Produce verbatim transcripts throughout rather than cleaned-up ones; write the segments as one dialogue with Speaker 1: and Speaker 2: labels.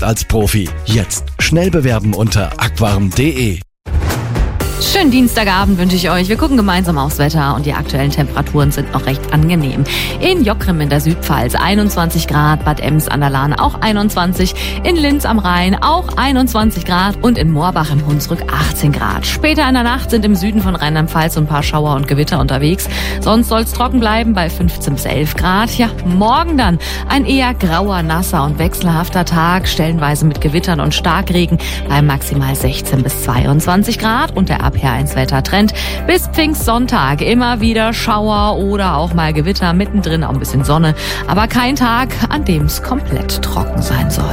Speaker 1: als Profi. Jetzt schnell bewerben unter aquarm punkt de.
Speaker 2: Schönen Dienstagabend wünsche ich euch. Wir gucken gemeinsam aufs Wetter und die aktuellen Temperaturen sind noch recht angenehm. In Jockrim in der Südpfalz einundzwanzig Grad, Bad Ems an der Lahn auch einundzwanzig, in Linz am Rhein auch einundzwanzig Grad und in Moorbach im Hunsrück achtzehn Grad. Später in der Nacht sind im Süden von Rheinland-Pfalz ein paar Schauer und Gewitter unterwegs. Sonst soll es trocken bleiben bei fünfzehn bis elf Grad. Ja, morgen dann ein eher grauer, nasser und wechselhafter Tag, stellenweise mit Gewittern und Starkregen bei maximal sechzehn bis zweiundzwanzig Grad und der R P R eins Wettertrend bis Pfingstsonntag. Immer wieder Schauer oder auch mal Gewitter, mittendrin auch ein bisschen Sonne, aber kein Tag, an dem es komplett trocken sein soll.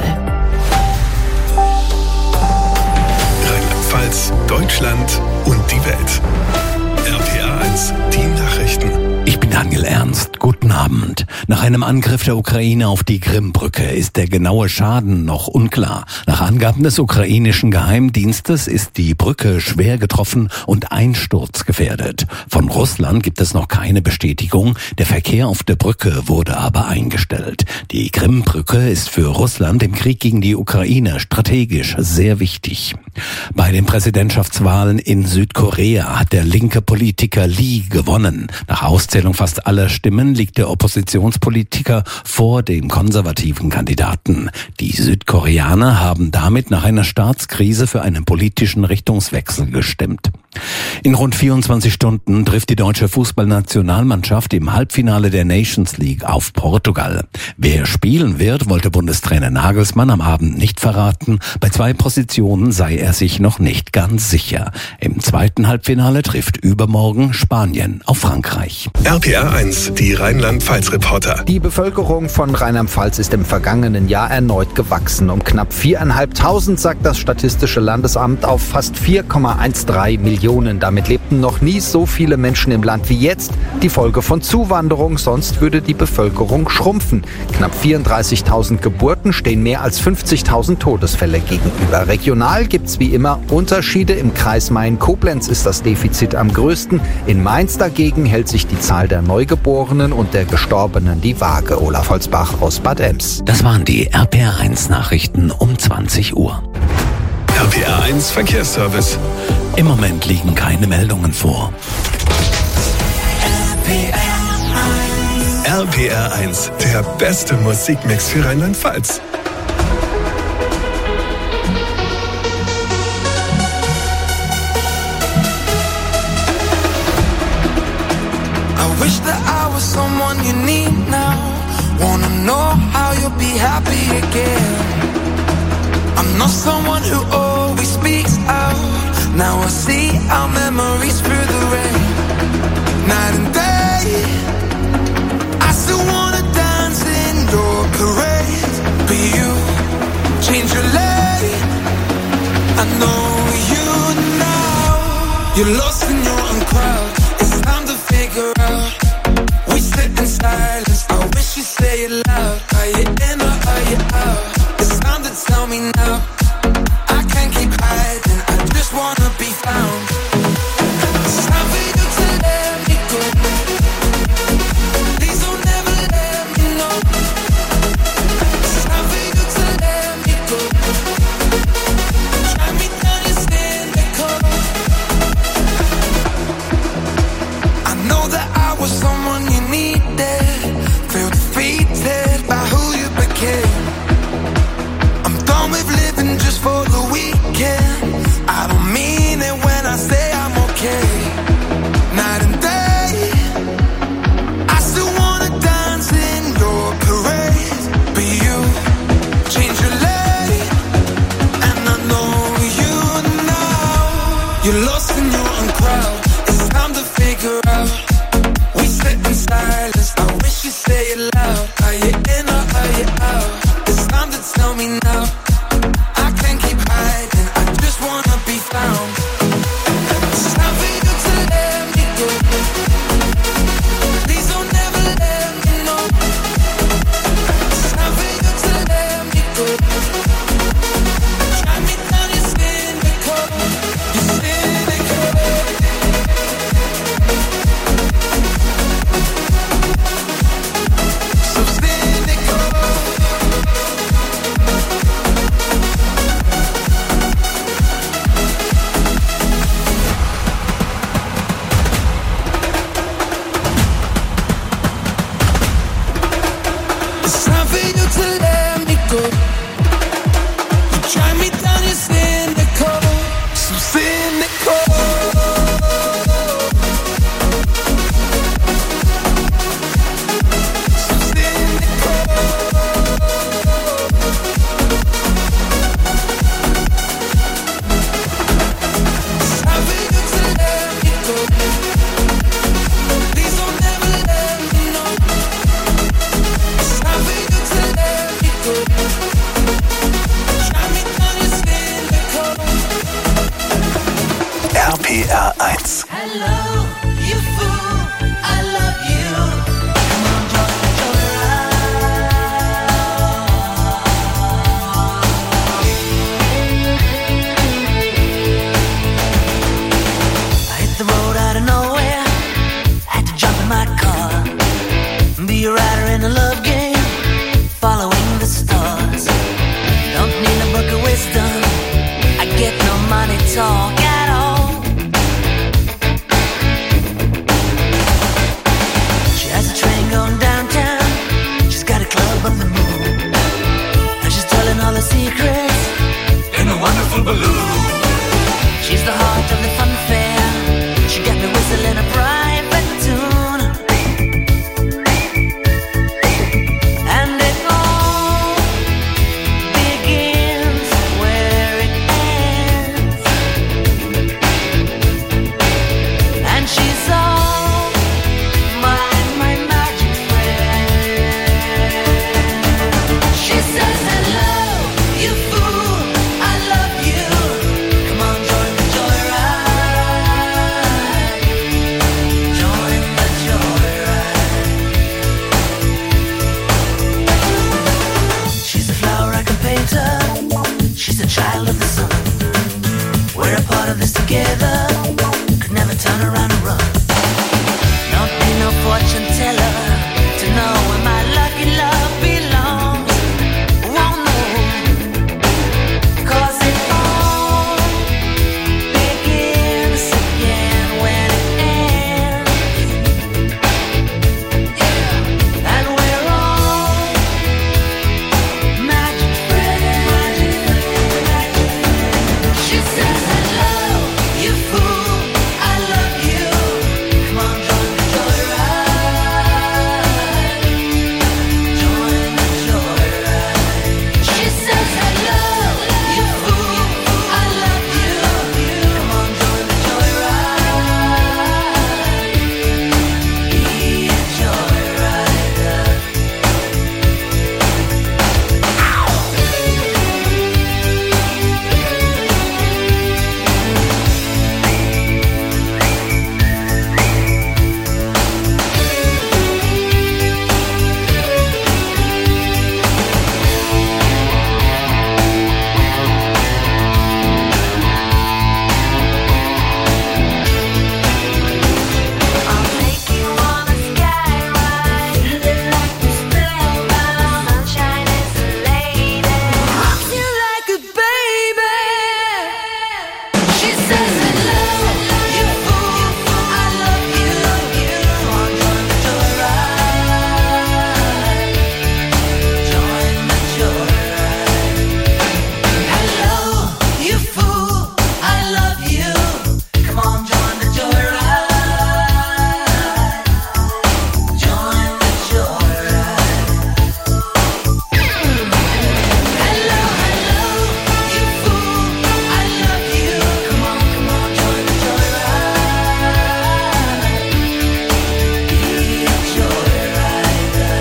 Speaker 3: Rheinland-Pfalz, Deutschland und die Welt. R P R eins, die Nachrichten.
Speaker 4: Ich bin Daniel Ernst. Guten Abend. Nach einem Angriff der Ukraine auf die Krim-Brücke ist der genaue Schaden noch unklar. Nach Angaben des ukrainischen Geheimdienstes ist die Brücke schwer getroffen und einsturzgefährdet. Von Russland gibt es noch keine Bestätigung. Der Verkehr auf der Brücke wurde aber eingestellt. Die Krim-Brücke ist für Russland im Krieg gegen die Ukraine strategisch sehr wichtig. Bei den Präsidentschaftswahlen in Südkorea hat der linke Politiker Lee gewonnen. Nach Auszählung fast aller Stimmen liegt der Oppositionspolitiker vor dem konservativen Kandidaten. Die Südkoreaner haben damit nach einer Staatskrise für einen politischen Richtungswechsel gestimmt. In rund vierundzwanzig Stunden trifft die deutsche Fußballnationalmannschaft im Halbfinale der Nations League auf Portugal. Wer spielen wird, wollte Bundestrainer Nagelsmann am Abend nicht verraten. Bei zwei Positionen sei er sich noch nicht ganz sicher. Im zweiten Halbfinale trifft übermorgen Spanien auf Frankreich.
Speaker 3: R P R eins, die Rheinland-Pfalz-Reporter.
Speaker 5: Die Bevölkerung von Rheinland-Pfalz ist im vergangenen Jahr erneut gewachsen. Um knapp viertausendfünfhundert, sagt das Statistische Landesamt, auf fast vier Komma dreizehn Millionen. Damit lebten noch nie so viele Menschen im Land wie jetzt. Die Folge von Zuwanderung, sonst würde die Bevölkerung schrumpfen. Knapp vierunddreißigtausend Geburten stehen mehr als fünfzigtausend Todesfälle gegenüber. Regional gibt's wie immer Unterschiede. Im Kreis Main-Koblenz ist das Defizit am größten. In Mainz dagegen hält sich die Zahl der Neugeborenen und der Gestorbenen die Waage. Olaf Holzbach aus Bad Ems.
Speaker 4: Das waren die R P R eins Nachrichten um zwanzig Uhr.
Speaker 3: R P R eins Verkehrsservice.
Speaker 4: Im Moment liegen keine Meldungen vor.
Speaker 3: R P R eins, der beste Musikmix für Rheinland-Pfalz.
Speaker 6: I wish that I was someone you need now. Wanna know how you'll be happy again. I'm not someone who always speaks out. Now I see our memories through the rain. Night and day, I still wanna dance in your parade. But you change your lane. I know you now. You're lost in your own crowd. It's time to figure out. We sit in silence. I wish you say it loud. Are you in or are you out? It's time to tell me now. I can't keep hiding. I just wanna be found. It's time for you to let me go. Please don't ever let me know. It's time for you to let me go. Try me down and stand the cold. I know that I was someone you needed. Feel defeated by who you became. I'm done with living just for the weekend. I don't mean it when I say I'm okay. Night and day, I still wanna dance in your parade. But you change your lane, and I know you now. You're lost in your own crowd. It's time to figure out. We sit in silence. I wish you say it loud. Are you in or are you out? It's time to tell me now. I can't keep hiding. I just wanna be found. It's time for you to let me go.
Speaker 3: P R eins.
Speaker 6: Hello, you fool, I love you. Come on, join the joyride. I hit the road out of nowhere, had to jump in my car, be a rider in a love game, following the stars. Don't need a book of wisdom, I get no money talk at all. She has a train going downtown, she's got a club on the moon, and she's telling all her secrets in a wonderful balloon. She's the heart of the fun fair, she got me whistling a private tune, and it all begins where it ends, and she's all my, my magic friend. She says, hello, you fool, I love you. Come on, join the joyride. Join the joyride. She's a flower I can paint her. She's a child of the sun. We're a part of this together. Could never turn around and run. Don't need no fortune teller to know where my lucky love belongs. Won't know, 'cause it all begins again when it ends. And we're all magic friends. She says, hello, you fool, I love you. Come on, join the joyride. Join the joyride. She says, hello, you fool, I love you. Come on, join the joyride. Be a joyrider. I'll take you on a sky ride, like the spellbound, sunshine is a lady, rocks you like a baby. She says, hello, you fool, I love you. Come on, join the joyride. Join the joyride. Hello, you fool, I love you. Come on, join the joyride. Join the joyride. Hello, hello, you fool, I love you. Come on, come on, join the joyride. Be a joyrider.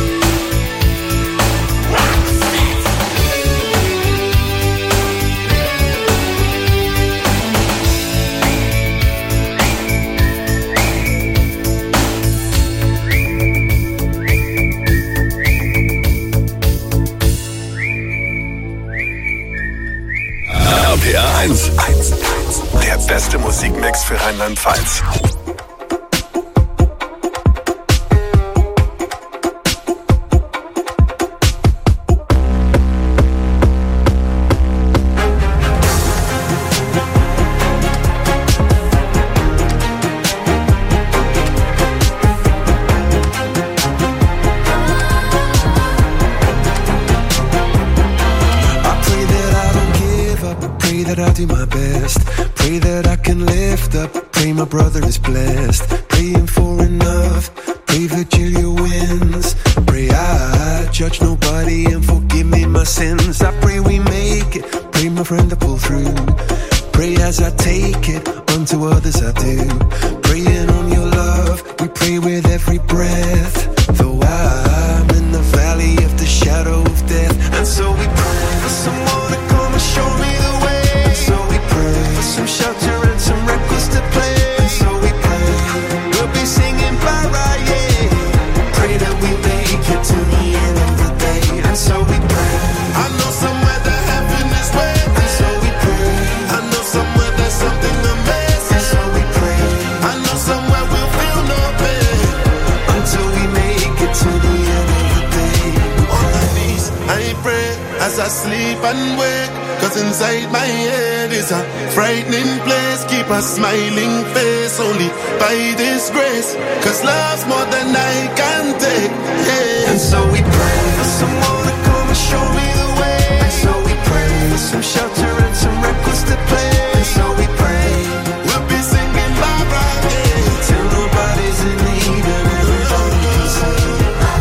Speaker 3: R P R eins. Der beste Musikmix für Rheinland-Pfalz.
Speaker 7: I pray that I don't give up. Pray that I do my best. Pray that I can lift up. Pray my brother is blessed. Praying for enough. Pray Virgilia wins. Pray I judge nobody and forgive me my sins. I pray we make it. Pray my friend to pull through. Pray as I take it. Unto others I do. Praying on your love. We pray with every breath. Though I'm in the valley of the shadow of death. And so we pray for someone to come and show me the way. And so we pray for some shelter and some reckless
Speaker 8: sleep and wake, cause inside my head is a frightening place. Keep a smiling face only by this grace, cause love's more than I can take, yeah.
Speaker 7: And so we pray for someone to come and show me the way. And so we pray for some shelter and some records to play. And so we pray
Speaker 8: we'll be singing Barbara, yeah,
Speaker 7: till nobody's in need and everybody can sing.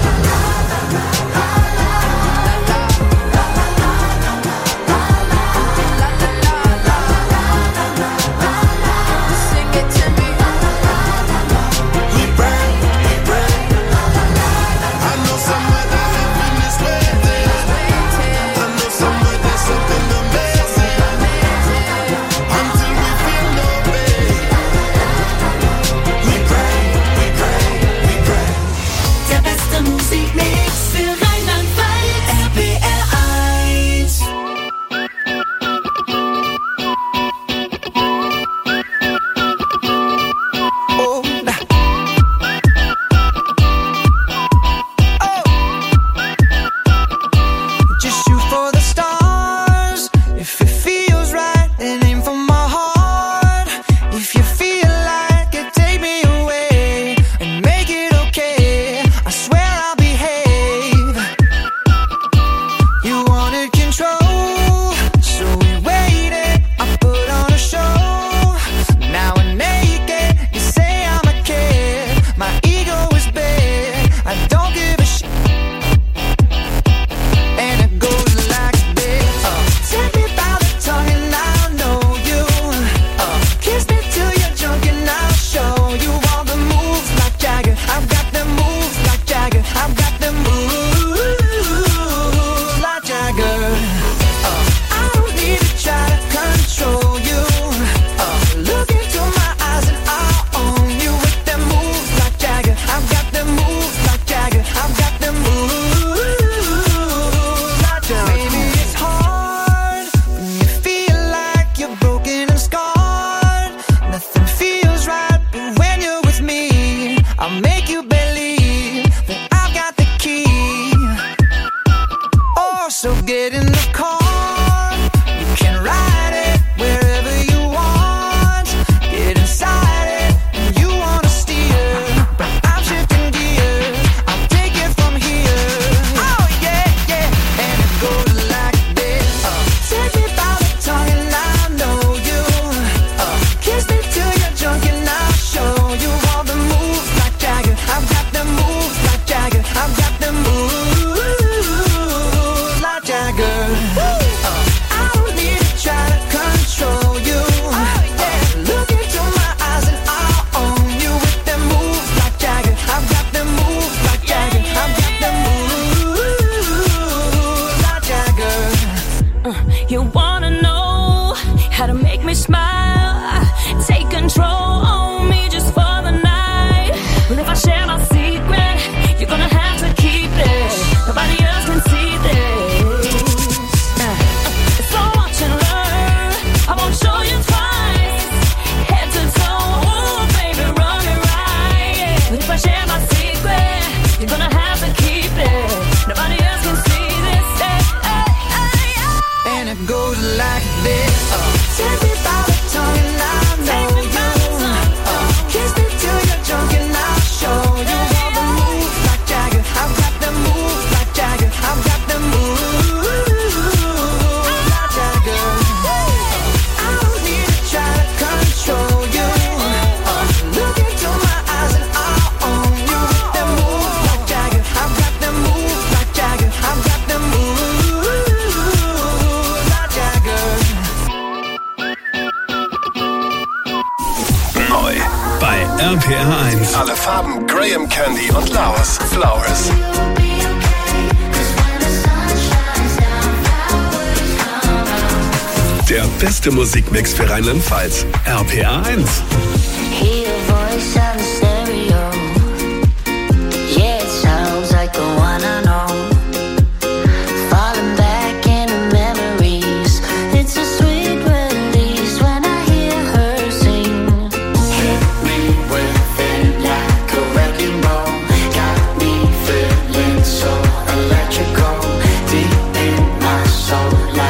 Speaker 3: R P R eins. Alle Farben Graham Candy und Laos Flowers. Der beste Musikmix für Rheinland-Pfalz. R P R eins.
Speaker 9: So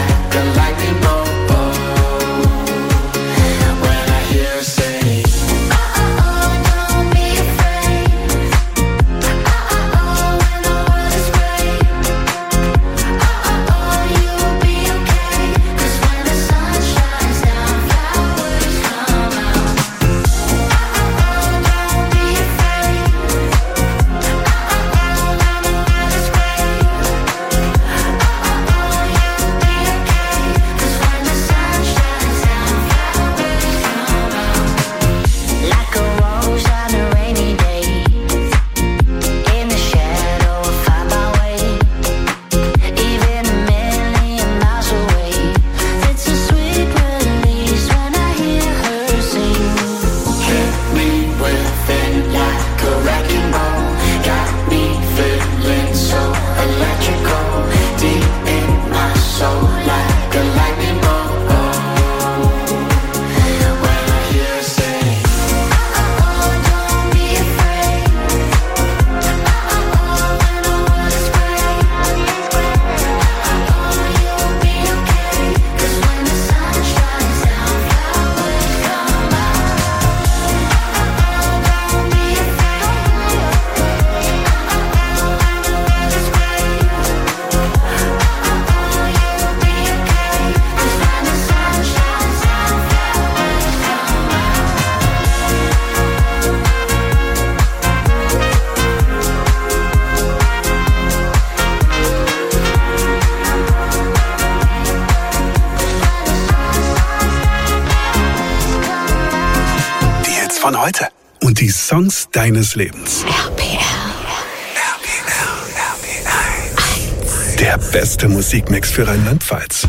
Speaker 3: von heute. Und die Songs deines Lebens.
Speaker 2: R P R.
Speaker 3: R P R, R P eins. Der beste Musikmix für Rheinland-Pfalz.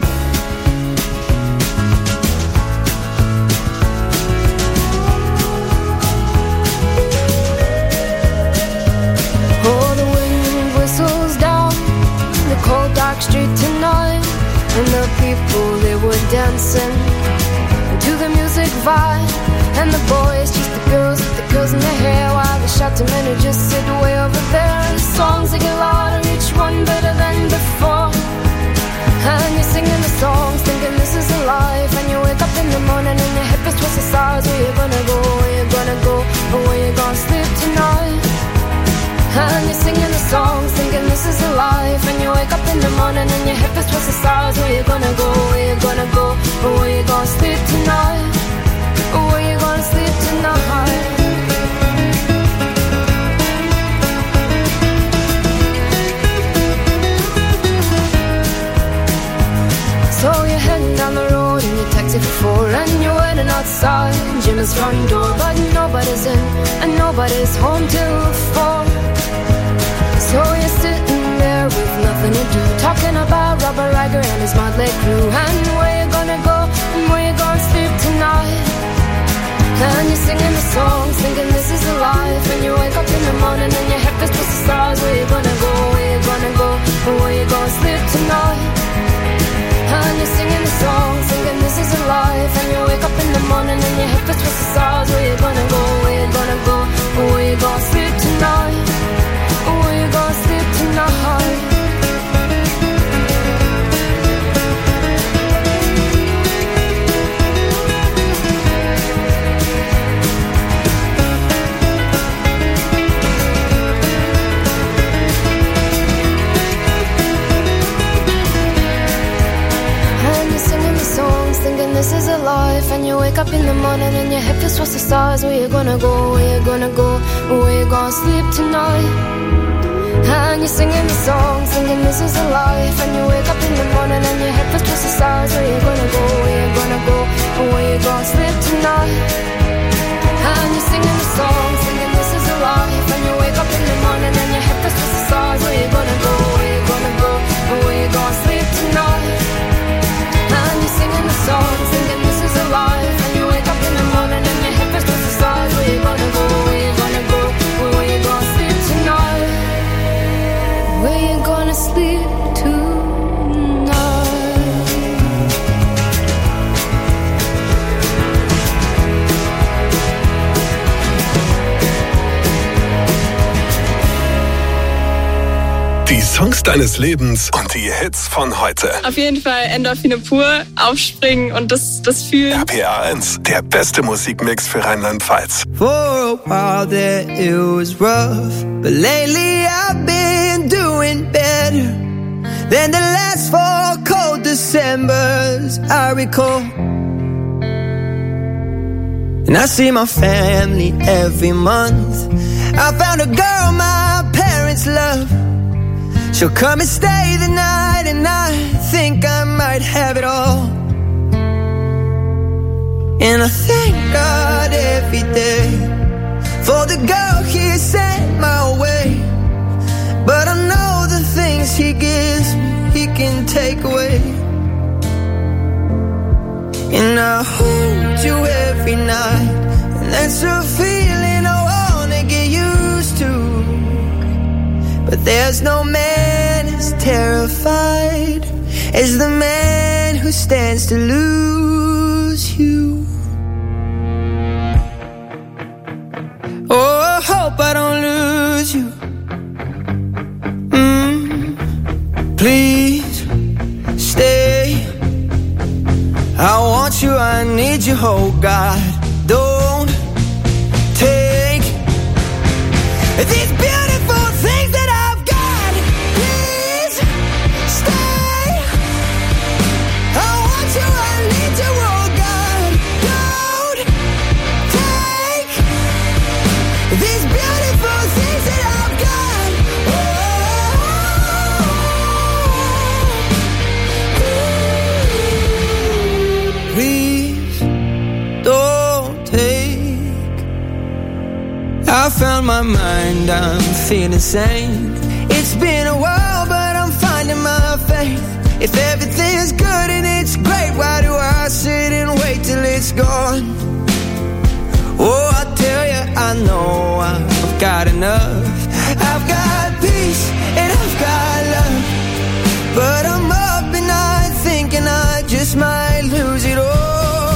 Speaker 9: Oh, the wind whistles down the cold dark street tonight, and the people, they were dancing to the music vibe, and the boys just the girls with the girls in their hair, while the shouting men who just sit way over there. The songs they get louder, each one better than before, and you're singing the songs thinking this is a life, and you wake up in the morning and your hip is twisted sides. Where you gonna go, where you gonna go, or where you gonna sleep tonight? And you're singing the songs, thinking this is a life, and you wake up in the morning and your hip is twisted sides. Where you gonna go, where you gonna go, or where you gonna sleep tonight? Or where you gonna sleep tonight? So you're heading down the road in your taxi for four, and you're waiting outside Jim's front door, but nobody's in and nobody's home till four. So you're sitting there with nothing to do, talking about Robert Riger and his motley crew, and where you gonna go and where you gonna sleep tonight. And you're singing the songs, thinking this is a life, and you wake up in the morning and your head is twisted the stars. Where you gonna go, where you gonna go, or where you gonna sleep tonight. And you're singing the songs, thinking this is a life, and you wake up in the morning and your head is twisted the stars. Where you gonna go, where you gonna go, or where you gonna sleep tonight. Where you gonna sleep tonight? And you're singing the songs, thinking this is a life, and you wake up in the morning and your hip is twisted the stars. Where you gonna go, where you gonna go, where you gonna sleep tonight? And you're singing the songs, thinking this is a life, and you wake up in the morning and your head is twisted the stars. Where you gonna go, where you gonna go, or where you gonna sleep tonight? And you're singing the songs, thinking this is a life, and you wake up in the morning and your head is twisted the stars. Where you gonna go, where you gonna go, or where you gonna sleep tonight? And you're singing the songs, thinking this is a life, and you wake up in the morning and your head is twisted the stars. Where you gonna go, where you gonna go, or where you gonna sleep tonight? Where you gonna sleep tonight?
Speaker 3: Die Songs deines Lebens und die Hits von heute.
Speaker 10: Auf jeden Fall Endorphine pur, aufspringen und das, das Fühlen.
Speaker 3: R P R eins, der beste Musikmix für Rheinland-Pfalz.
Speaker 11: For a while there it was rough, but lately I've been doing better than the last four cold Decembers I recall. And I see my family every month. I found a girl my parents love. She'll come and stay the night, and I think I might have it all. And I thank God every day for the girl He sent my way. But I know the things He gives me, He can take away. And I hold you every night, and that's a feeling I wanna get used to. But there's no man as terrified as the man who stands to lose you. Oh, I hope I don't lose you. Mm, please stay. I want you, I need you, oh God. Don't take these beautiful things that I've got. Please stay. I want you, I need you, oh God. Don't take these beautiful things that I've got. Oh, please don't take found my mind, I'm feeling sane. It's been a while, but I'm finding my faith. If everything's good and it's great, why do I sit and wait till it's gone? Oh, I tell you, I know I've got enough. I've got peace and I've got love, but I'm up at night thinking I just might lose it all.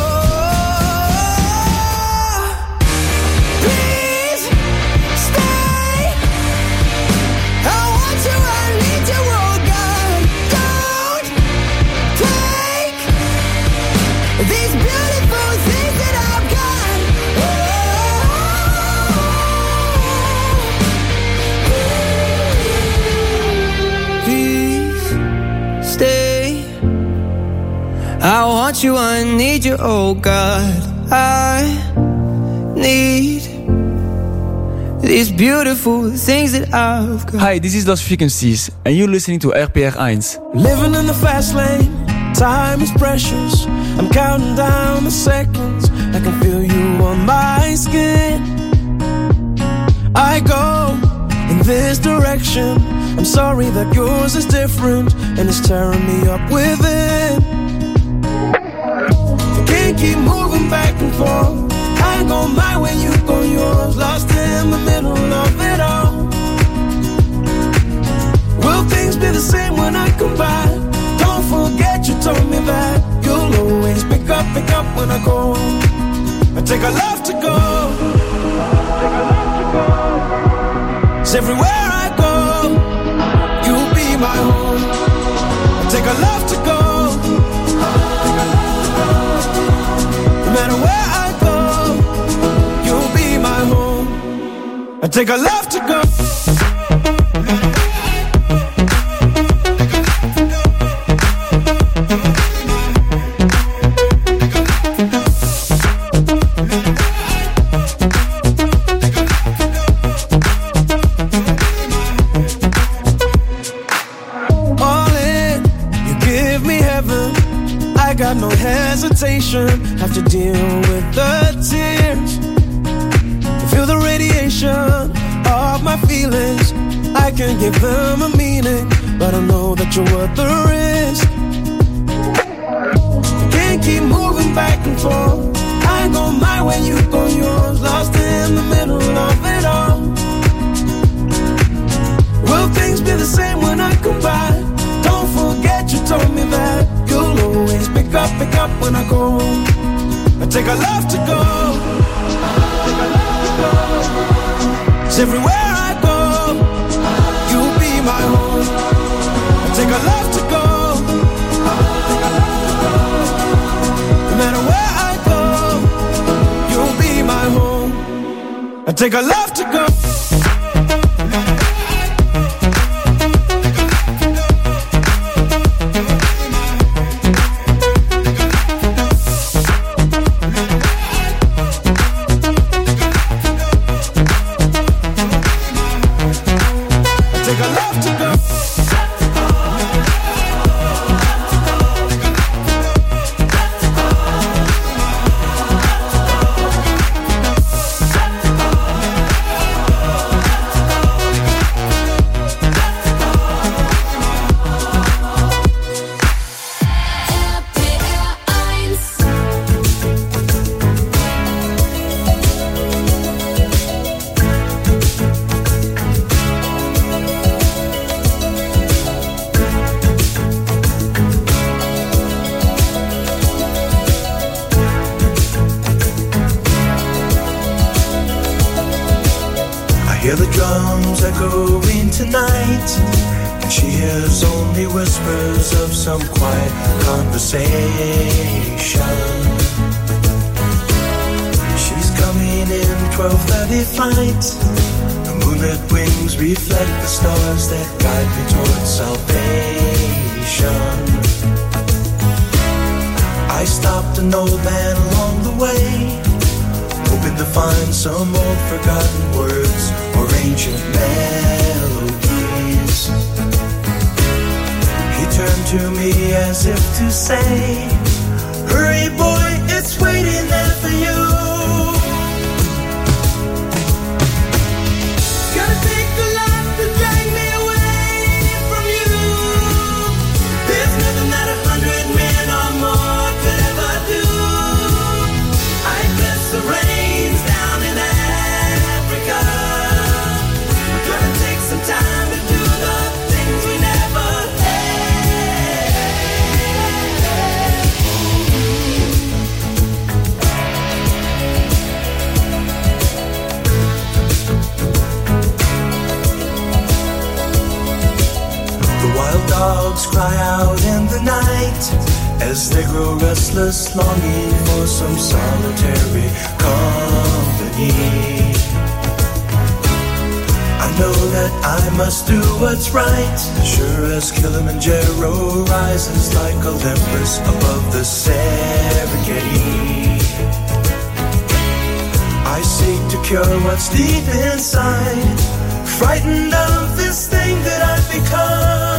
Speaker 11: I want you, I need you, oh God. I need these beautiful things that I've got.
Speaker 12: Hi, this is Lost Frequencies, and you're listening to R P R one.
Speaker 13: Living in the fast lane, time is precious. I'm counting down the seconds, I can feel you on my skin. I go in this direction, I'm sorry that yours is different, and it's tearing me up within. Can't keep moving back and forth. I go my way, you go yours. Lost in the middle of it all. Will things be the same when I come back? Don't forget you told me that you'll always pick up, pick up when I go. I take a love to go. Take a love to go. 'Cause everywhere I go, you'll be my home. I take a love to go. No matter where I go, you'll be my home. I take a love to go. All in, you give me heaven. I got no hesitation. Have to deal with the tears. Feel the radiation of my feelings. I can give them a meaning, but I know that you're worth the risk. You can't keep moving back and forth. I go my way, you go yours. Lost in the middle of it all. Will things be the same when I come back? Don't forget you told me that you'll always pick up, pick up when I go. I take a love to go. Take a love to go. 'Cause everywhere I go, you'll be my home. I take a love to go. Take a love to go. No matter where I go, you'll be my home. I take a love to go.
Speaker 14: Hear the drums echoing tonight, and she hears only whispers of some quiet conversation. She's coming in twelve thirty flight. The moonlit wings reflect the stars that guide me towards salvation. I stopped an old man along the way, hoping to find some old forgotten words or ancient melodies. He turned to me as if to say, hurry boy, it's waiting there for you. as they grow restless, longing for some solitary company. I know that I must do what's right, sure as Kilimanjaro rises like Olympus above the Serengeti. I seek to cure what's deep inside, frightened of this thing that I've become.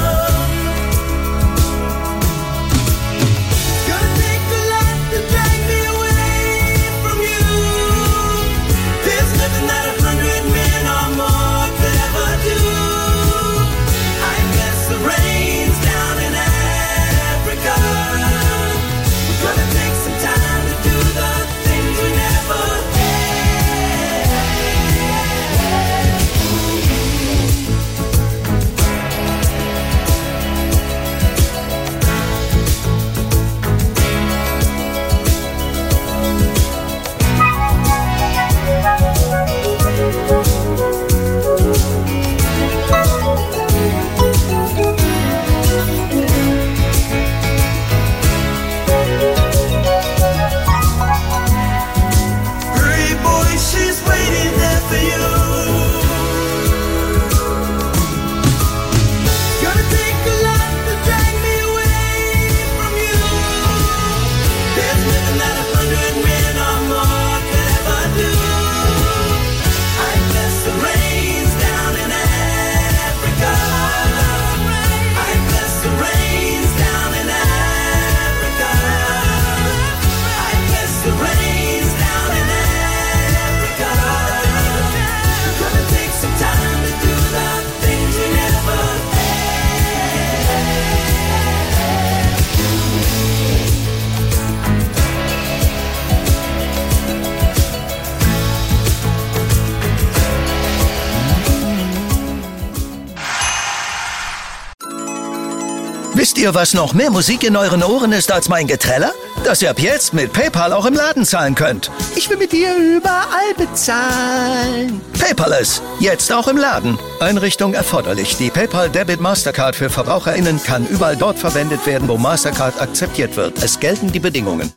Speaker 15: Wisst ihr, was noch mehr Musik in euren Ohren ist als mein Geträller? Dass ihr ab jetzt mit PayPal auch im Laden zahlen könnt. Ich will mit dir überall bezahlen. PayPal-less, jetzt auch im Laden. Einrichtung erforderlich. Die PayPal Debit Mastercard für VerbraucherInnen kann überall dort verwendet werden, wo Mastercard akzeptiert wird. Es gelten die Bedingungen.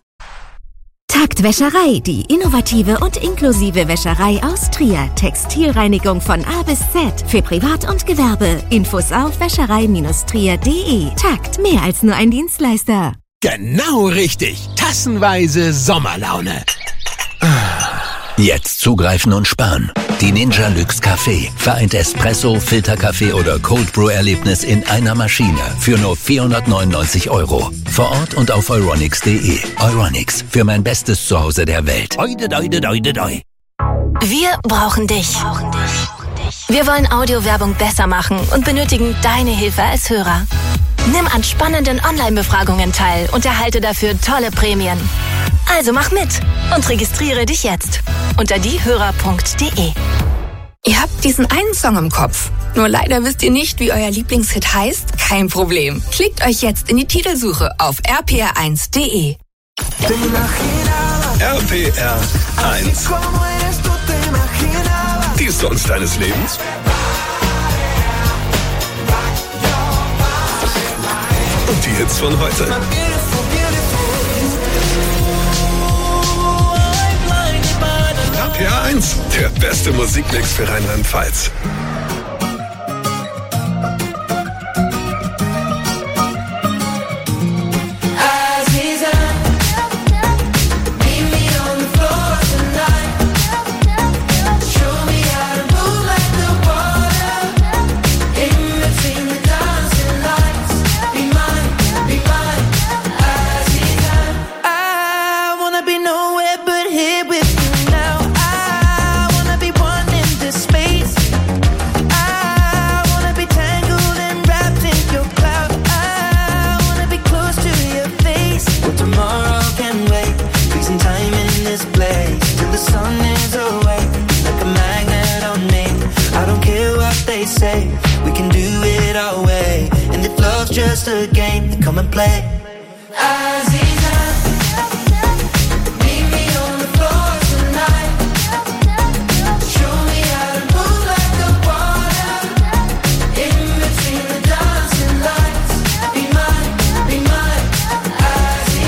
Speaker 16: Takt Wäscherei, die innovative und inklusive Wäscherei aus Trier. Textilreinigung von A bis Z für Privat und Gewerbe. Infos auf wäscherei Trier punkt de. Takt, mehr als nur ein Dienstleister.
Speaker 17: Genau richtig. Tassenweise Sommerlaune.
Speaker 4: Jetzt zugreifen und sparen. Die Ninja Luxe Café vereint Espresso, Filterkaffee oder Cold Brew Erlebnis in einer Maschine für nur vierhundertneunundneunzig Euro. Vor Ort und auf euronics punkt de. Euronics, für mein bestes Zuhause der Welt. Oide, oide, oide, oide.
Speaker 18: Wir brauchen dich. Wir wollen Audiowerbung besser machen und benötigen deine Hilfe als Hörer. Nimm an spannenden Online-Befragungen teil und erhalte dafür tolle Prämien. Also mach mit und registriere dich jetzt unter diehörer punkt de.
Speaker 19: Ihr habt diesen einen Song im Kopf. Nur leider wisst ihr nicht, wie euer Lieblingshit heißt? Kein Problem. Klickt euch jetzt in die Titelsuche auf r p r eins punkt de.
Speaker 3: R P R eins. Die Songs deines Lebens. Und die Hits von heute. R P R eins, der beste Musikmix für Rheinland-Pfalz.
Speaker 11: Just a game, come and play. Aziza, meet me on the floor tonight. Show me how to move like the water. In between the dancing lights. Be mine, be mine, Aziza.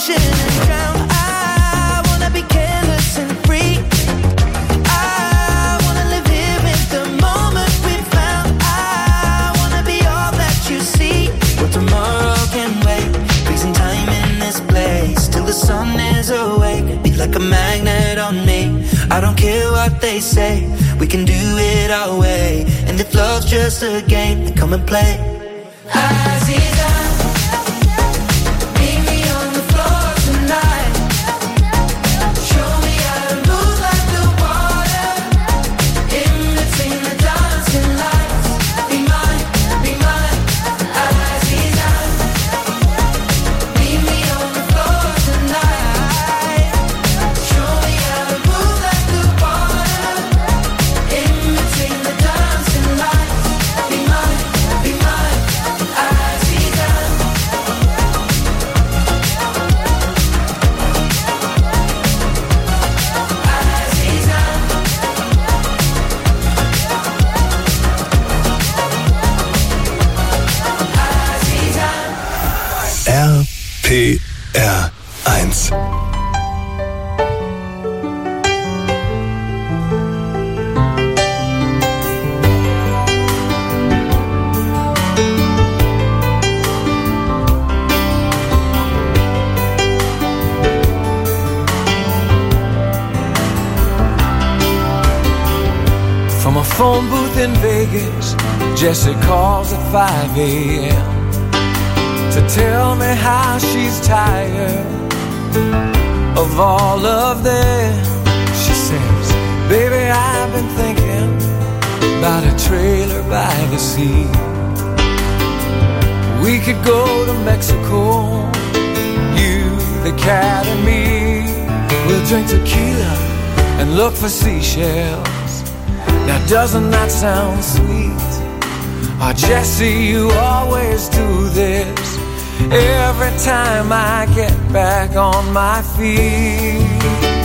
Speaker 11: ocean and drown. I wanna be careless and free. I wanna live here in the moment we found. I wanna be all that you see. But tomorrow can wait. Freezing time in this place till the sun is awake. Be like a magnet on me. I don't care what they say. We can do it our way. And if love's just a game, then come and play. Aziza, meet me on the floor tonight. Show me how to move like the water. In between the dancing lights. Be mine, be mine. Aziza, meet me on the floor tonight. Show me how to move like the water. In between the dancing lights. Be mine, be mine. Aziza. Aziza. Aziza.
Speaker 3: R P R eins.
Speaker 13: From a phone booth in Vegas, Jessie calls at five a.m. to tell me how she's tired of all of them. She says, baby, I've been thinking about a trailer by the sea. We could go to Mexico, you, the cat and me. We'll drink tequila and look for seashells. Now doesn't that sound sweet? Oh, Jessie, you always do this every time I get back on my feet.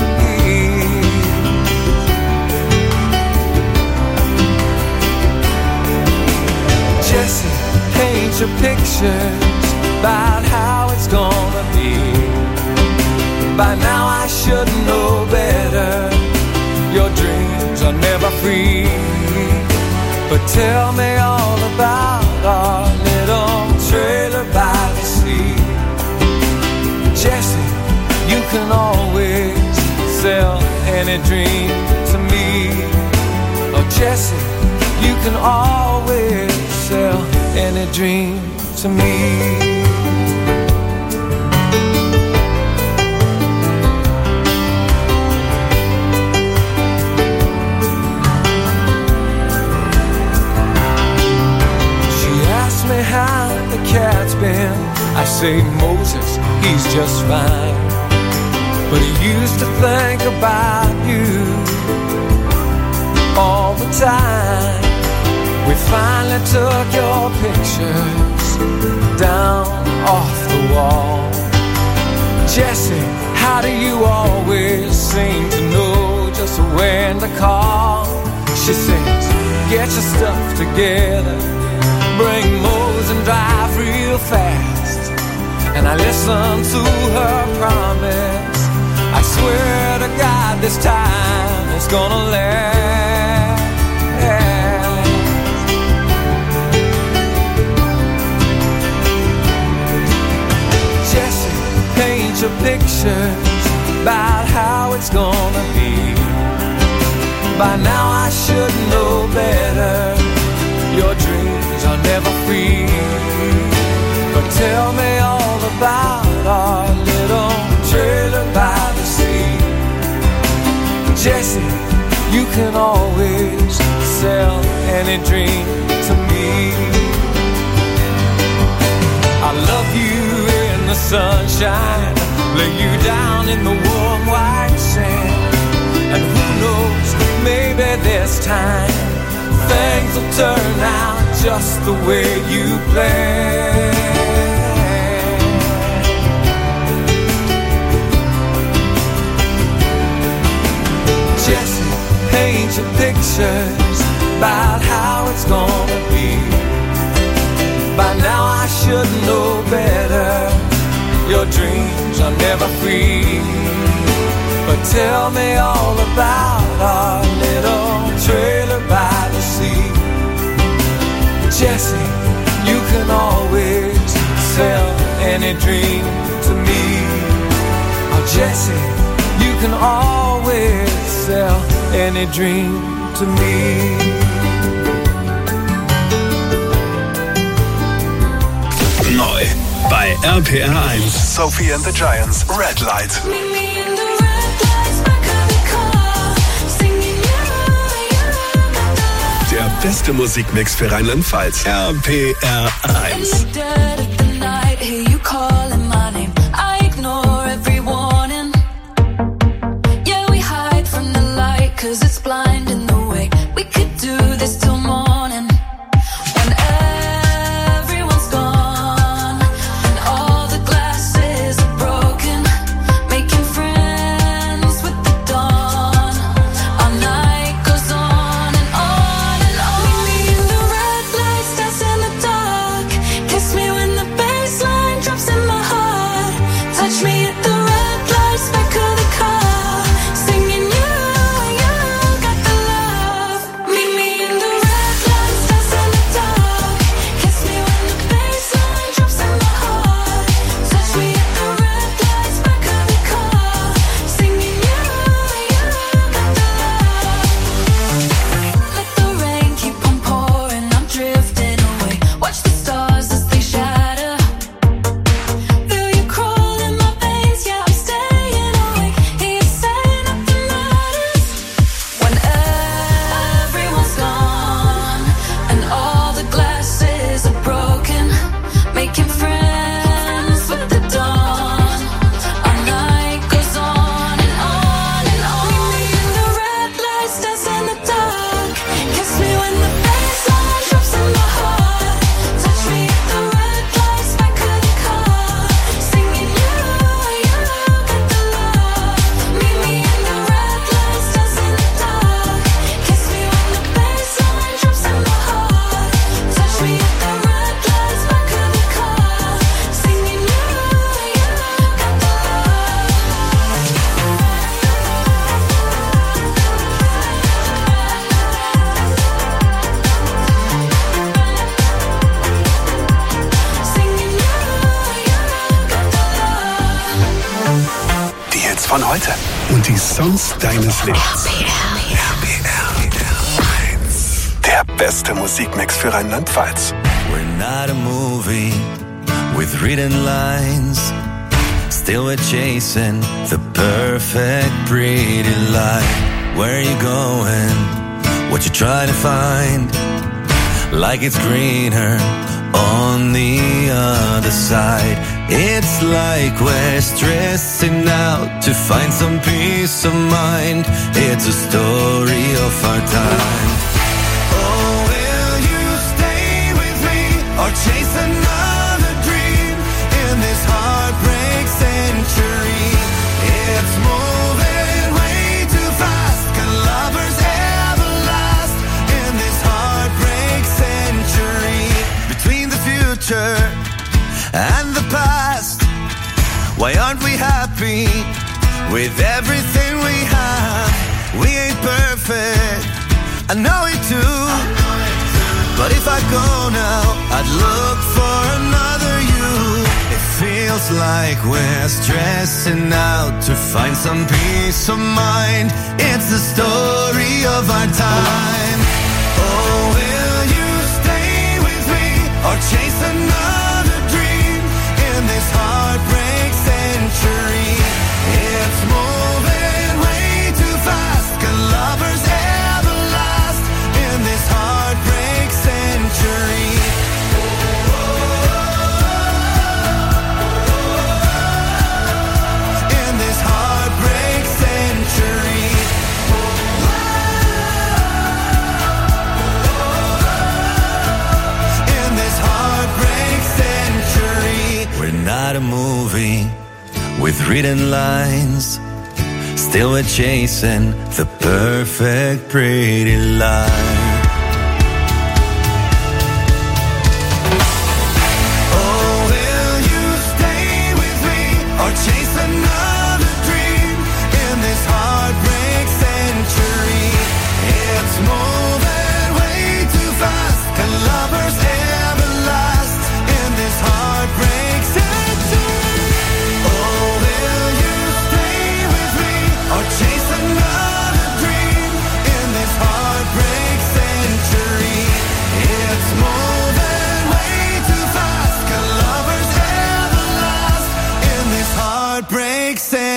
Speaker 13: Jessie, paint your pictures about how it's gonna be. By now I should know better. Your dreams are never free. But tell me all about our little trailer by the sea. Jessie, you can always sell any dream to me. Oh, Jessie, you can always sell any dream to me. How the cat's been. I say Moses, he's just fine. But he used to think about you all the time. We finally took your pictures down off the wall. Jessie, how do you always seem to know just when to call? She says, get your stuff together, bring Mose and drive real fast. And I listen to her promise. I swear to God this time it's gonna last. Jessie, paint your pictures about how it's gonna be. By now I should know better. Your dreams are never free. But tell me all about our little trailer by the sea. Jessie, you can always sell any dream to me. I love you in the sunshine, lay you down in the warm white sand. And who knows, maybe this time things will turn out just the way you planned. Jessie, paint your pictures about how it's gonna be. By now I should know better.
Speaker 20: your dreams are never free. But tell me all about our little trailer by the sea. Jesse, you can always sell any dream to me. Oh, Jesse, you can always sell any dream to me.
Speaker 3: Neu bei R P R eins. Sophie and the Giants, Red Light. Der beste Musikmix für Rheinland-Pfalz. R P R eins. Von heute und die Songs deines Lebens. R P R eins. Der beste Musikmix für Rheinland-Pfalz.
Speaker 14: We're not a movie with written lines. Still we're chasing the perfect pretty life. Where are you going? What you trying to find? Like it's greener on the other side. It's like we're stressing out to find some peace of mind. It's a story of our time. Oh, will you stay with me or chase another dream in this heartbreak century? It's moving way too fast. Can lovers ever last in this heartbreak century? Between the future and the past, why aren't we happy with everything we have? We ain't perfect, I know it too. But if I go now, I'd look for another you. It feels like we're stressing out to find some peace of mind. It's the story of our time. Oh, will you stay with me or chase another dream in this heartbreak century? It's moving way too fast. Can lovers ever last in this heartbreak century? In this heartbreak century. In this heartbreak century. We're not a movie with written lines. Still we're chasing the perfect pretty life. Oh, will you stay with me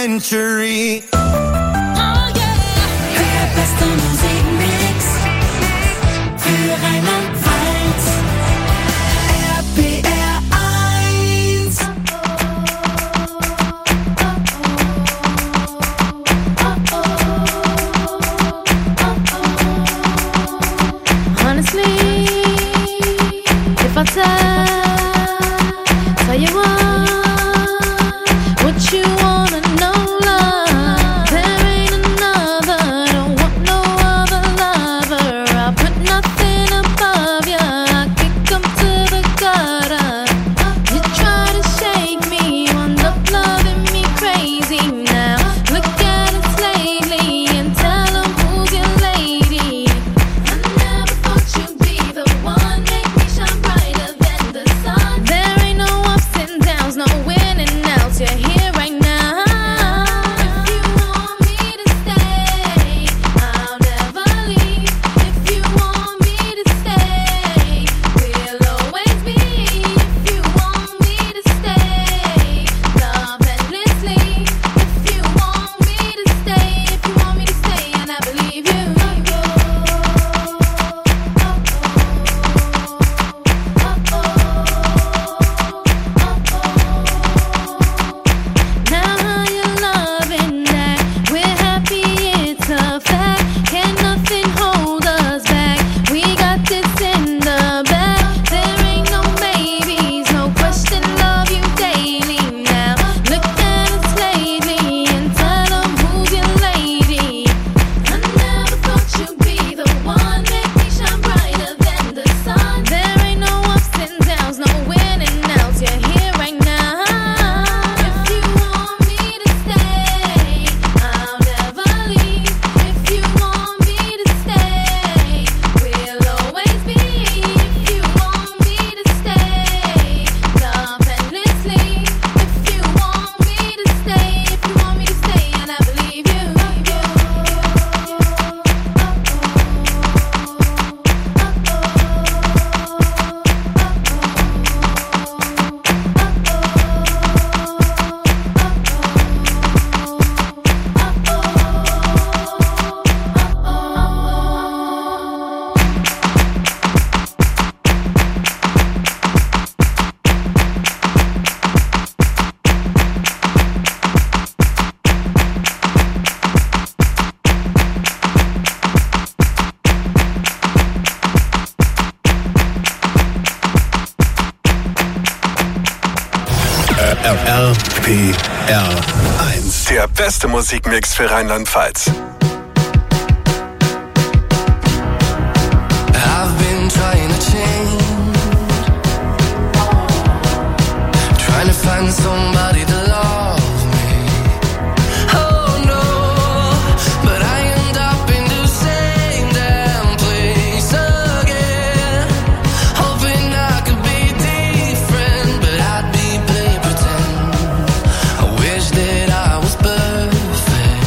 Speaker 6: century.
Speaker 21: Der beste Musikmix für Rheinland-Pfalz. R P R eins.
Speaker 9: Honestly, if I tell, tell you what, what you wanna know, love, there ain't another, don't want no other lover. I'll put nothing above ya, I kick 'em to the gutter. You try to shake me, wound up loving me crazy now. Look at us lately and tell 'em who's your lady. I never thought you'd be the one, make me shine brighter than the sun. There ain't no ups and downs, no in and outs, you're here right now. If you want me to stay, I'll never leave. If you want me to stay, we'll always be. If you want me to stay, love endlessly. If you want me to stay, if you want me to stay, and I believe you. Now how you loving that? We're happy, it's a fact. Can nothing hold us back? We got this in the bag. There ain't no maybes, no question. Love you daily now. Look at us lately and tell 'em who's your lady. I never thought you'd be the one, make me shine brighter than the sun. There ain't no ups and downs, no in and outs, you're here right now. If you want me to stay, I'll never leave. If you want me to stay, we'll always be. If you want me to stay, love endlessly. If you want me to stay, if you want me to stay, and I believe you.
Speaker 3: R P R eins. Der beste Musikmix für Rheinland-Pfalz.
Speaker 14: I've been trying to change, trying to find somebody to love me. Oh no, but I end up in the same damn place again, hoping I could be different, but I'd be play pretend. I wish that I was perfect,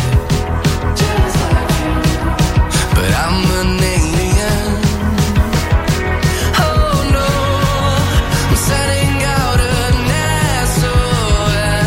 Speaker 14: but I'm an alien. Oh no, I'm setting out an S O S.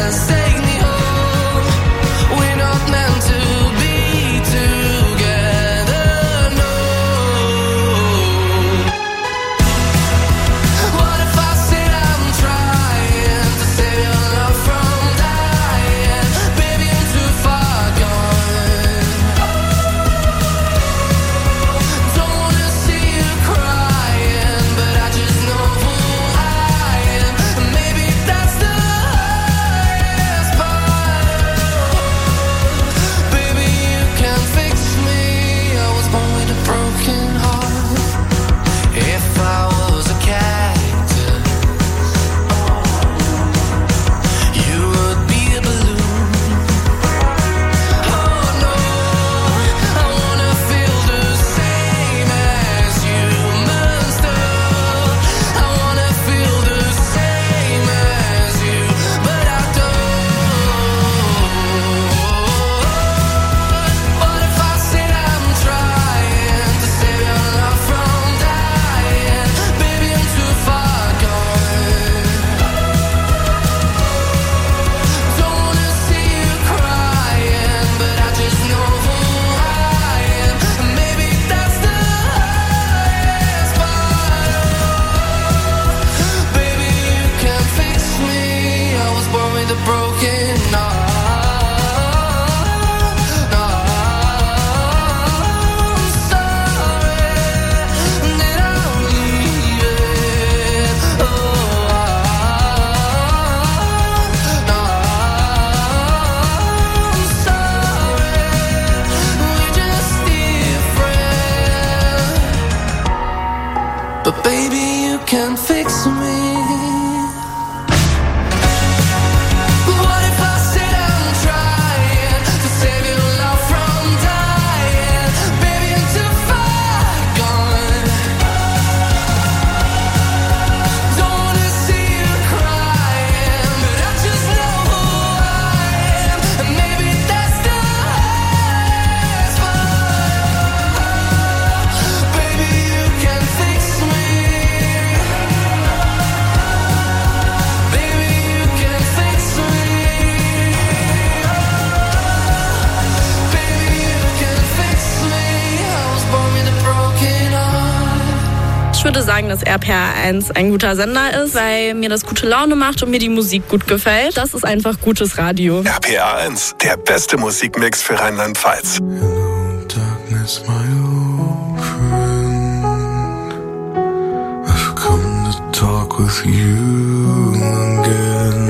Speaker 10: dass R P R eins ein guter Sender ist, weil mir das gute Laune macht und mir die Musik gut gefällt. Das ist einfach gutes Radio.
Speaker 3: R P R eins, der beste Musikmix für Rheinland-Pfalz.
Speaker 7: Hello, darkness, my old friend. I've come to talk with you again,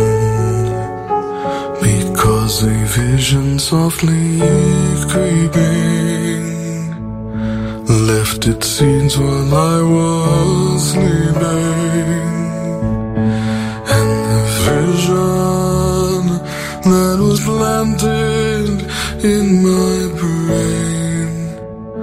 Speaker 7: because a vision softly creeping left its seeds while I was sleeping, and the vision that was planted in my brain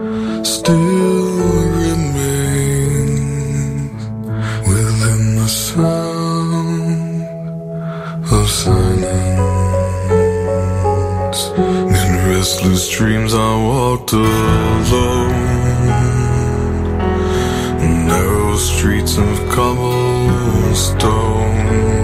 Speaker 7: still remains within the sound of silence. In restless dreams I walked alone, narrow streets of cobblestone,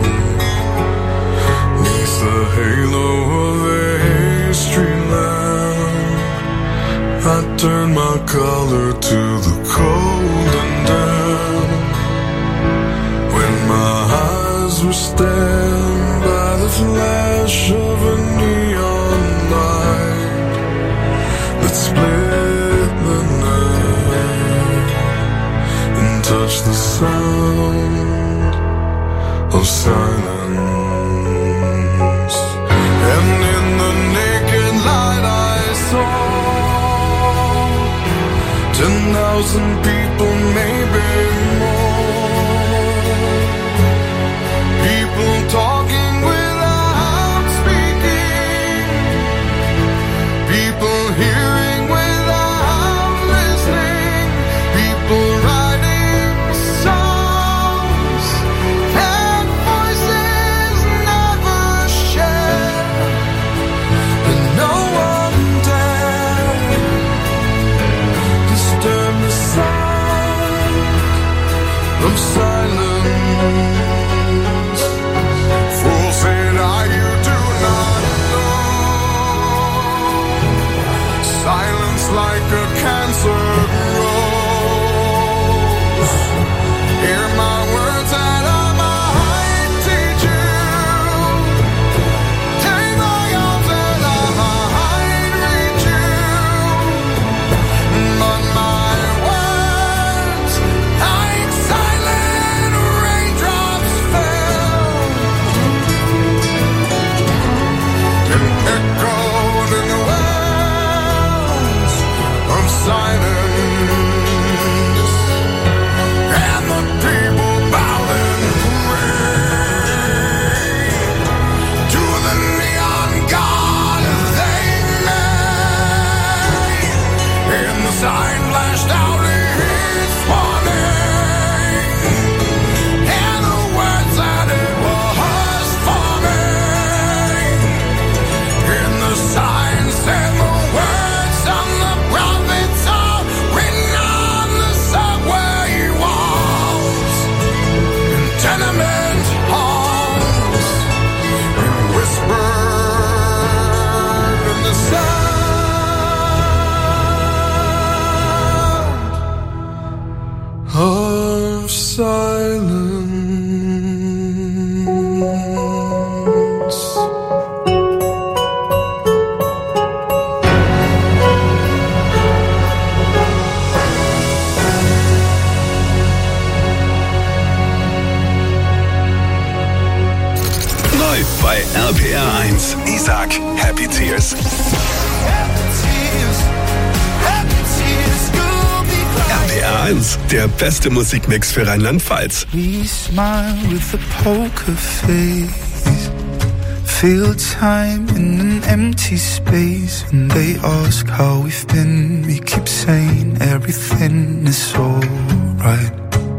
Speaker 7: neath the halo of a street lamp. I turned my collar to the cold and damp, when my eyes were stabbed by the flash of a neon light that split the night and touched the sound of silence. And in the naked light I saw ten thousand people, maybe more, people talking without speaking, people hearing without listening, people writing songs and voices never shared, and no one dared disturb the sound of silence. Fool said I, you do not know, silence like a cancer grows. Hear my words that I might teach you, take my arms that I might reach you, but my words like silent raindrops fell and echoed in the wells of silence, and the people bowed and prayed to the neon god they made, and the sign flashed out its warning, and the words that it was forming, and the sign said the words of the prophets are written on the subway walls, in tenement halls, and whispered in the sound of silence.
Speaker 3: Neu bei R P R eins. Isaac, Happy Tears. R P R eins, der beste Musikmix für Rheinland-Pfalz.
Speaker 1: We smile with a poker face, fill time in an empty space. When they ask how we've been, we keep saying everything is alright.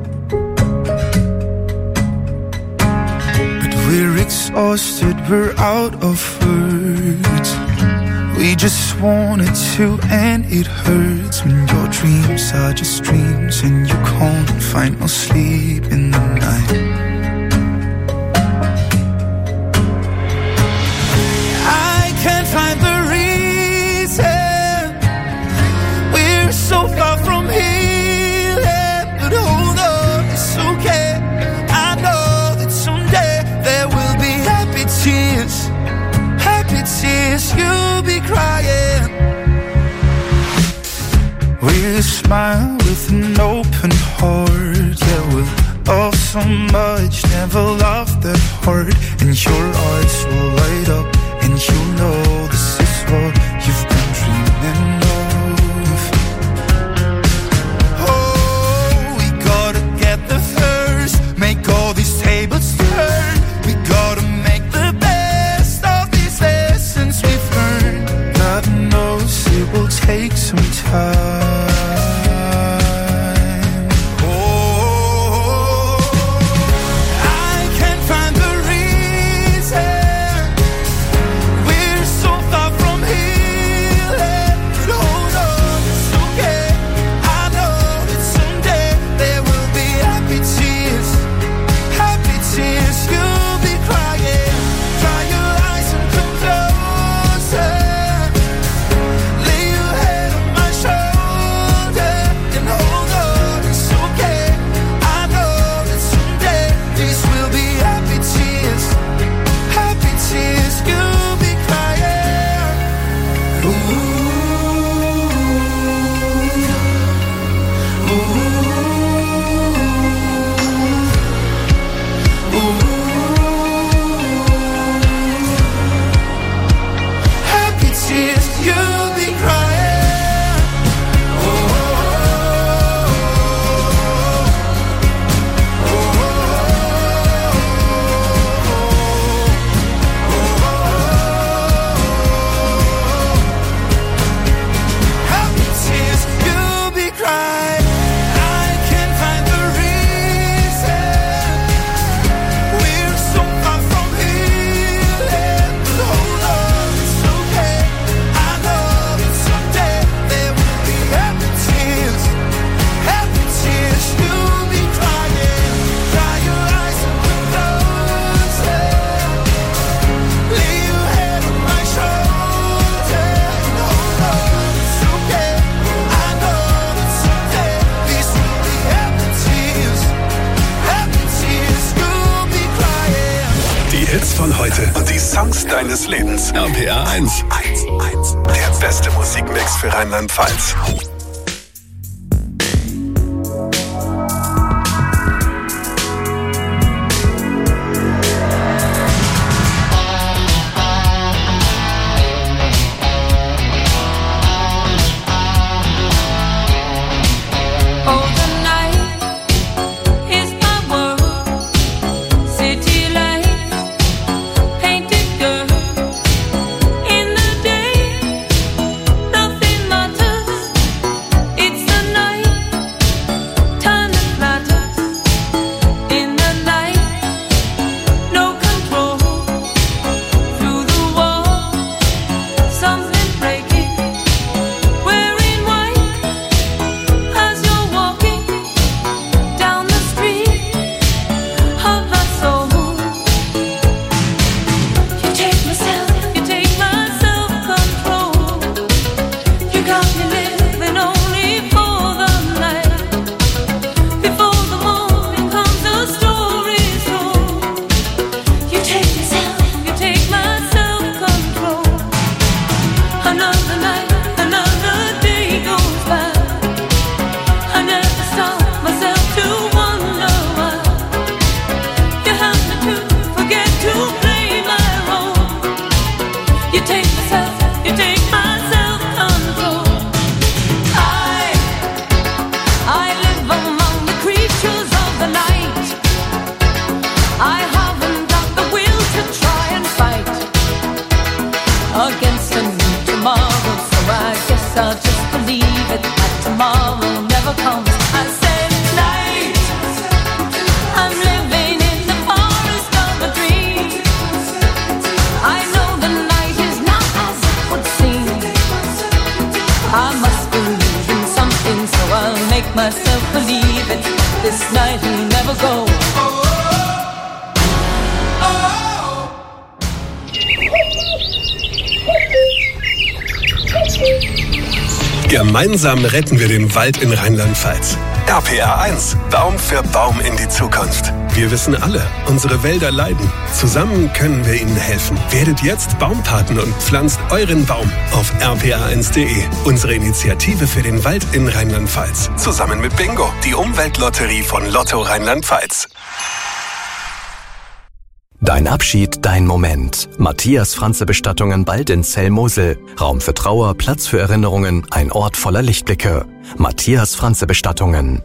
Speaker 1: But we're exhausted, we're out of words. We just wanted to, and it hurts when your dreams are just dreams and you can't find no sleep in the night. I can't find the reason we're so far from healing, but hold on, tears, you'll be crying. We smile with an open heart, yeah, we'll love so much, never loved that hard. And your eyes will light up, and you'll know this is what you've been dreaming of. Oh, we gotta get the first, make all these tables turn. We gotta make the best of these lessons we've learned. God knows it will take some time.
Speaker 3: Von heute und die Songs deines Lebens. R P R eins. Der beste Musikmix für Rheinland-Pfalz. Gemeinsam retten wir den Wald in Rheinland-Pfalz. R P R eins. Baum für Baum in die Zukunft. Wir wissen alle, unsere Wälder leiden. Zusammen können wir ihnen helfen. Werdet jetzt Baumpaten und pflanzt euren Baum auf r p r eins punkt d e. Unsere Initiative für den Wald in Rheinland-Pfalz. Zusammen mit Bingo, die Umweltlotterie von Lotto Rheinland-Pfalz.
Speaker 5: Dein Abschied, dein Moment. Matthias Franze Bestattungen bald in Zell-Mosel. Raum für Trauer, Platz für Erinnerungen, ein Ort voller Lichtblicke. Matthias Franze Bestattungen.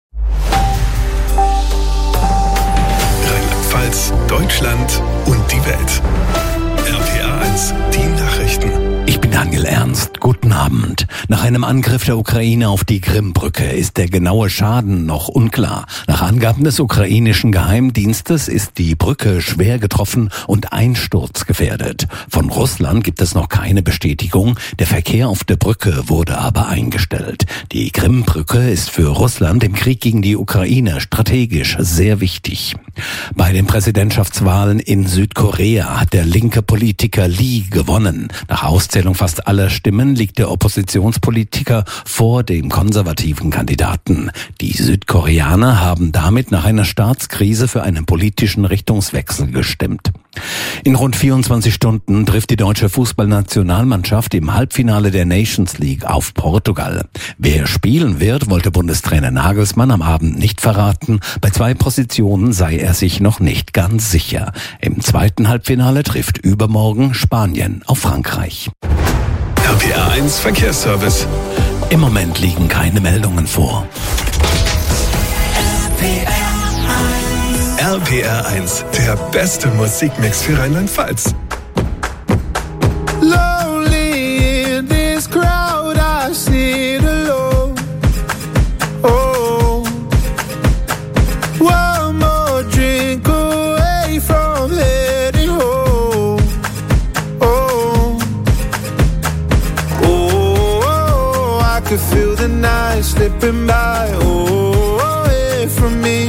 Speaker 3: Rheinland-Pfalz, Deutschland und die Welt. R P R eins, die Nachrichten.
Speaker 4: Ich bin Daniel Ernst. Guten Abend. Nach einem Angriff der Ukraine auf die Krimbrücke ist der genaue Schaden noch unklar. Nach Angaben des ukrainischen Geheimdienstes ist die Brücke schwer getroffen und einsturzgefährdet. Von Russland gibt es noch keine Bestätigung. Der Verkehr auf der Brücke wurde aber eingestellt. Die Krimbrücke ist für Russland im Krieg gegen die Ukraine strategisch sehr wichtig. Bei den Präsidentschaftswahlen in Südkorea hat der linke Politiker Lee gewonnen. Nach Auszählung fast aller Stimmen liegt der Oppositionspolitiker vor dem konservativen Kandidaten. Die Südkoreaner haben damit nach einer Staatskrise für einen politischen Richtungswechsel gestimmt. In rund vierundzwanzig Stunden trifft die deutsche Fußballnationalmannschaft im Halbfinale der Nations League auf Portugal. Wer spielen wird, wollte Bundestrainer Nagelsmann am Abend nicht verraten. Bei zwei Positionen sei er sich noch nicht ganz sicher. Im zweiten Halbfinale trifft übermorgen Spanien auf Frankreich.
Speaker 3: R P R eins Verkehrsservice.
Speaker 4: Im Moment liegen keine Meldungen vor.
Speaker 3: R P R eins, der beste Musikmix für Rheinland-Pfalz.
Speaker 13: Lonely in this crowd, I sit alone. Oh, one more drink away from heading home. Oh, oh, oh, I could feel the night slipping by. Oh, away from me.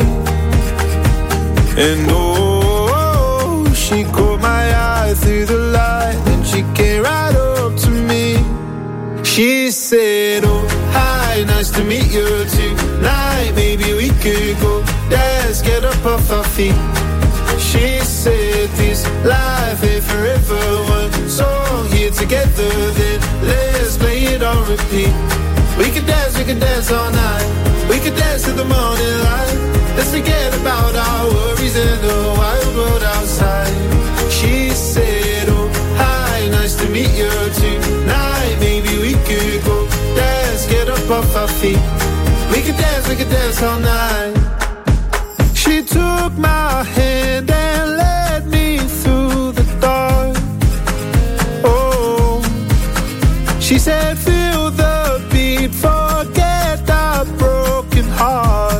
Speaker 13: And oh, she caught my eye through the light, and she came right up to me. She said, oh, hi, nice to meet you tonight. Maybe we could go dance, get up off our feet. She said, this life ain't forever. One song here together, then let's play it on repeat. We could dance, we could dance all night. We could dance to the morning light. Let's forget about our worries in the wild world outside. She said, oh, hi, nice to meet you tonight. Maybe we could go dance, get up off our feet. We could dance, we could dance all night. She took my hand and led me through the dark. Oh, she said, feel the beat, forget our broken heart.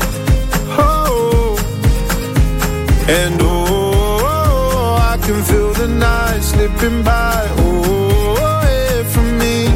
Speaker 13: And oh, I can feel the night slipping by, oh, away from me.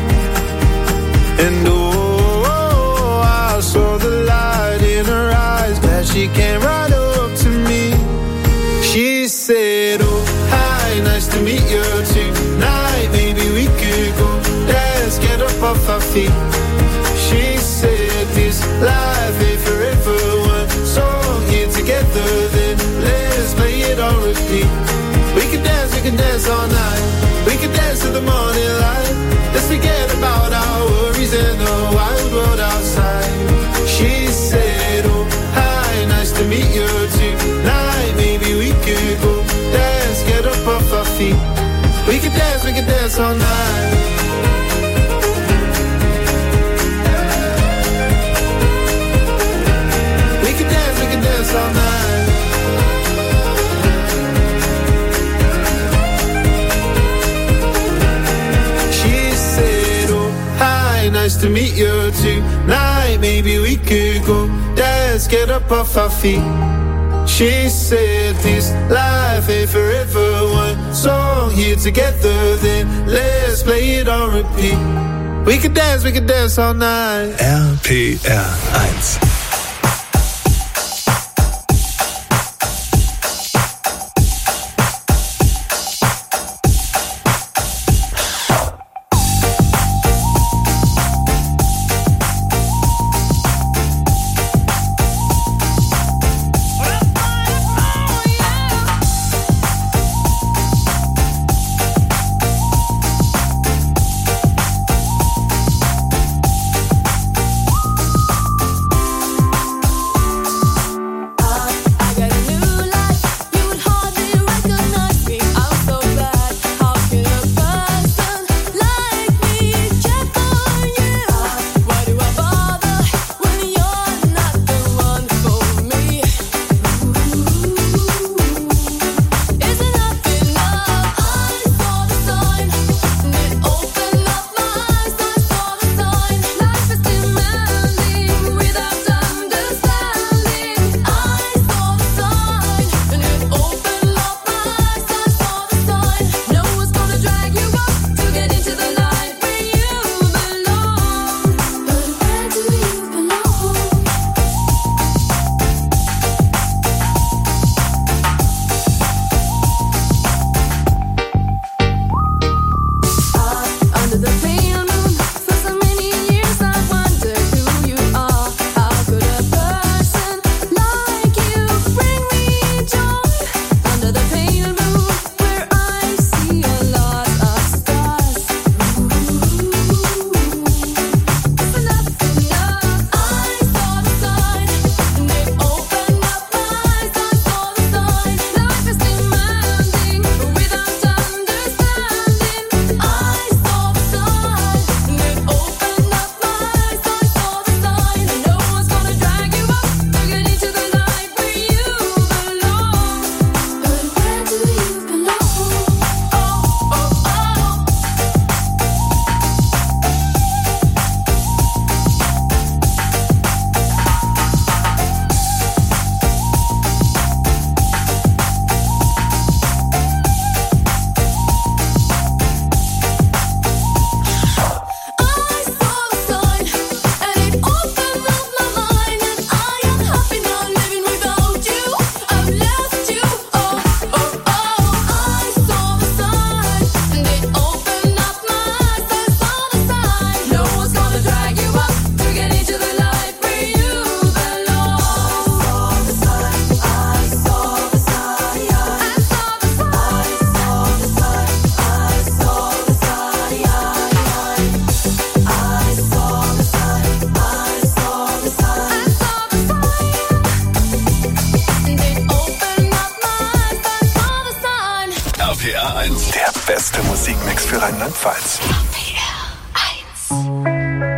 Speaker 13: And oh, I saw the light in her eyes, glad she came right up to me. She said, oh, hi, nice to meet you tonight. Maybe we could go dance, get up off our feet. She said, this life ain't forever. One song here together, then let's play it on repeat. We can dance, we can dance all night. We can dance to the morning light. Let's forget about our worries in the wild world outside. She said, oh, hi, nice to meet you tonight. Maybe we could go dance, get up off our feet. We can dance, we can dance all night. Dance all night. She said, oh, hi, nice to meet you tonight. Maybe we could go dance, get up off our feet. She said, this life ain't forever. One song here together, then let's play it on repeat. We could dance, we could dance all night.
Speaker 3: R P R eins. R P R eins. Der beste Musikmix für Rheinland-Pfalz.
Speaker 21: R P R eins.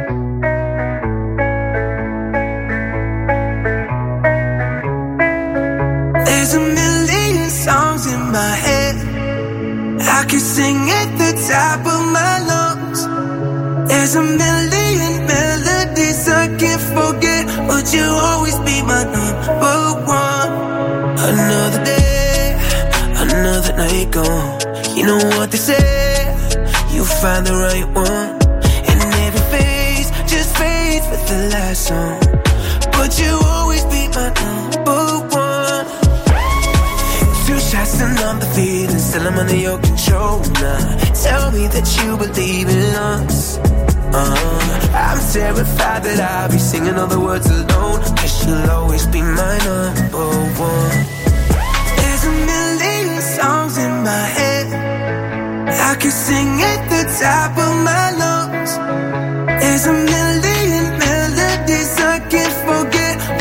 Speaker 11: There's a million songs in my head. I can sing at the top of my lungs. There's a million melodies I can't forget, but you'll always be my number one. Another day, another night gone. You know what they say, you find the right one. And every phase just fades with the last song, but you'll always be my number one. Two shots and I'm defeated, still I'm under your control now. Tell me that you believe in us. Uh, I'm terrified that I'll be singing all the words alone, 'cause you'll always be my number